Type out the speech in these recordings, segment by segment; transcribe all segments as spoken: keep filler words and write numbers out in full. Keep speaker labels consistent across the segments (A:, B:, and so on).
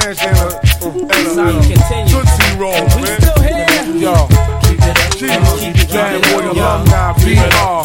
A: Ranch and a, and a Tootsie Roll,
B: we
A: man.
B: still here.
A: Yo. Bad boy alumni, B R.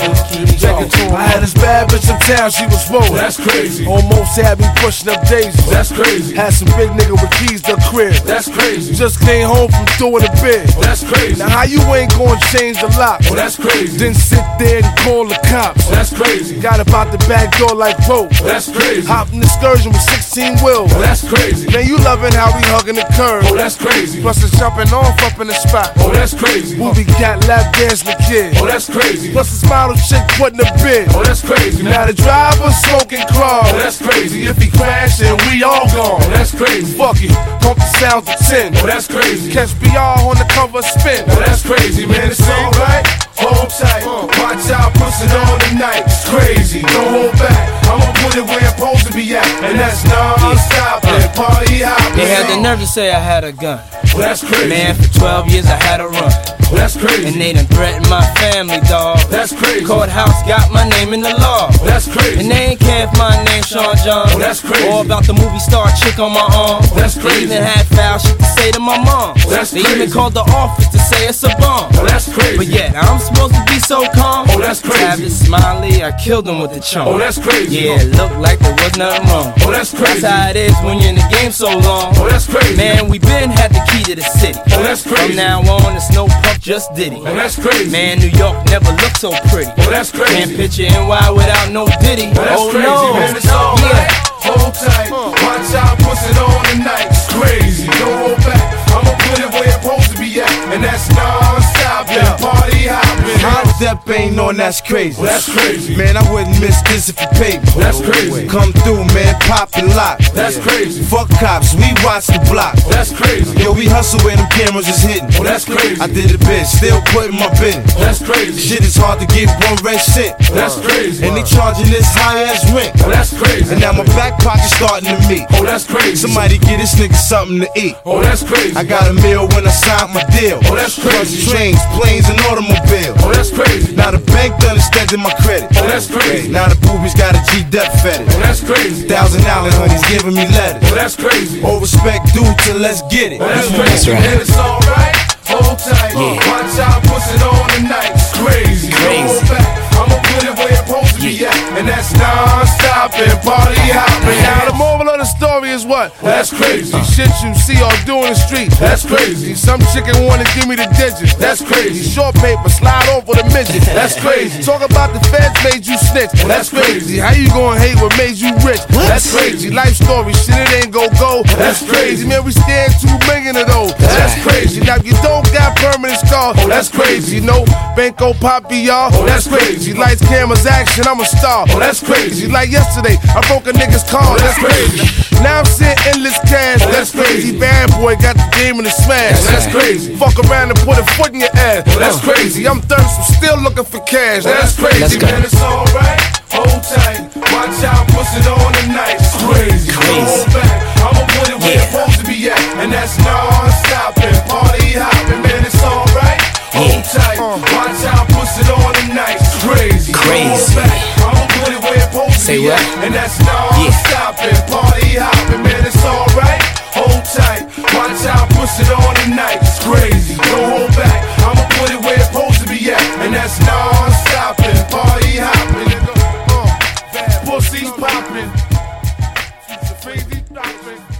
A: I had this bad bitch in town, she was full.
C: That's crazy.
A: Almost had me pushing up daisies.
C: That's crazy.
A: Had some big nigga with keys to the crib.
C: That's crazy.
A: Just came home from doing a bid.
C: Oh, that's crazy.
A: Now how you ain't gonna change the lock?
C: Oh, that's crazy.
A: Then sit there and call the cops.
C: Oh, that's crazy.
A: Got about the back door like rope.
C: Oh, that's crazy.
A: Hopped an excursion with sixteen wheels.
C: Oh, that's crazy.
A: Man, you loving how we hugging the curb.
C: Oh, that's crazy.
A: Plus it's jumping off up in the spot.
C: Oh, that's crazy.
A: Movie cat lap dancing the kid.
C: Oh, that's crazy.
A: Plus this model chick putting a bid.
C: Oh, that's crazy.
A: Now the driver smoking crawl.
C: Oh, that's crazy.
A: If he crashin', we all gone.
C: Oh, that's crazy.
A: Fuck it, pump the sounds of ten.
C: Oh, that's crazy.
A: Catch B R on the cover spin.
C: Oh, that's crazy, man. It's alright. Hold tight. Watch out, push it on tonight. It's crazy. Don't hold back. I'ma put it where it's supposed to be at. And that's non-stop. And party hopping.
B: They had the nerve to say I had a gun.
C: Oh, that's crazy.
B: Man, for twelve years I had a run.
C: Oh, that's crazy.
B: And they done threatened my family, dawg.
C: That's crazy.
B: Courthouse got my name in the law.
C: Oh, that's crazy.
B: And they ain't care if my name Sean John.
C: Oh, that's crazy.
B: Or about the movie star chick on my arm.
C: Oh, that's crazy.
B: They even had foul shit to say to my mom.
C: Oh, that's
B: they
C: crazy.
B: even called the office to say it's a bomb.
C: Oh, that's crazy.
B: But yet I'm supposed to be so calm.
C: Oh, that's crazy.
B: Travis Smiley, I killed him with the charm.
C: Oh, that's crazy.
B: Yeah, it looked like there was nothing wrong.
C: Oh, that's crazy.
B: That's how it is when you're in the game so long.
C: Oh, that's crazy.
B: Man, we been had the key to the city.
C: Oh, that's crazy.
B: From now on, it's no puff, just Diddy.
C: Oh, that's crazy.
B: Man, New York never looked so pretty.
C: Oh, that's crazy.
B: Can't picture N Y without no Diddy.
C: Oh, that's
B: oh
C: crazy,
B: no.
C: man. It's all
B: yeah.
C: right. Hold tight. Watch out, push it on tonight. It's crazy. Don't hold back. I'ma put it where it's supposed to be at. And that's non-stop. Yeah. Party hopping.
D: Hot step ain't on, that's crazy.
C: Oh, that's crazy.
D: Man, I wouldn't miss this if you paid me.
C: Oh, that's crazy.
D: Come through, man, pop and lock.
C: That's crazy.
D: Fuck cops, we watch the block.
C: Oh, that's crazy.
D: Yo, we hustle where them cameras is hitting.
C: Oh, that's crazy.
D: I did a bit, still putting my business.
C: Oh, that's crazy.
D: Shit is hard to get one red cent.
C: Oh, that's crazy.
D: And they charging this high ass rent.
C: Oh, that's crazy.
D: And now my back pocket starting to meet.
C: Oh, that's crazy.
D: Somebody get this nigga something to eat.
C: Oh, that's crazy.
D: I got a meal when I signed my deal.
C: Oh, that's crazy.
D: Plus trains, planes, and automobiles.
C: Oh, that's crazy.
D: Now the bank done extended my credit.
C: Oh, that's crazy.
D: Now the boobies got a G-Dep fetish.
C: Oh, that's crazy.
D: Thousand Island honeys giving me letters.
C: Oh, that's crazy.
D: All respect due to let's get it.
C: Oh, that's crazy.
B: right.
C: And it's alright. Hold tight.
B: Yeah.
C: Watch out, push it on tonight. It's crazy. Don't hold back. I'ma put it where it's supposed to be at. And that's non-stop and party hopping.
A: Now the moral of the story is what?
C: That's crazy.
A: Shit you see or do in the street.
C: That's crazy.
A: Some chicken wanna give me the digits.
C: That's crazy.
A: Short paper, slide over the midget.
C: That's crazy.
A: Talk about the feds made you snitch.
C: That's crazy.
A: How you gonna hate what made you rich?
C: That's crazy.
A: Life story, shit it ain't gon' go.
C: That's crazy.
A: Man, we stand two million of those.
C: That's crazy.
A: Now if you don't got permanent scars,
C: Oh, that's crazy.
A: You know, Banco Pop V R.
C: Oh, that's crazy.
A: Lights, cameras, action, I'm a star.
C: Oh, that's crazy.
A: Like yesterday, I broke a nigga's car.
C: Oh, that's crazy.
A: Now I'm seeing endless cash.
C: Oh, that's crazy.
A: Bad boy got the game in the smash.
C: Oh, that's crazy.
A: Fuck around and put a foot in your ass.
C: Oh, that's crazy.
A: I'm thirsty, still looking for cash.
C: Oh, that's crazy.
B: Let's go.
C: Man, it's alright. Hold tight. Watch out, push it on tonight. It's crazy. Don't hold back. I'ma put it where it's supposed to be at. And that's non-stop and party hopping. Man, it's alright. Hold tight. Watch out, push it on tonight. It's crazy.
B: Crazy.
C: Don't hold back. I'ma put it where it's supposed to
B: Say
C: be
B: what?
C: at. And that's non-stop and party hopping. Man, it's alright. Hold tight. Watch out, push it on tonight. It's crazy. Don't hold back. I'ma put it where it's supposed to be at. And that's non-stop and party hopping.
A: Pussies popping. Crazy popping.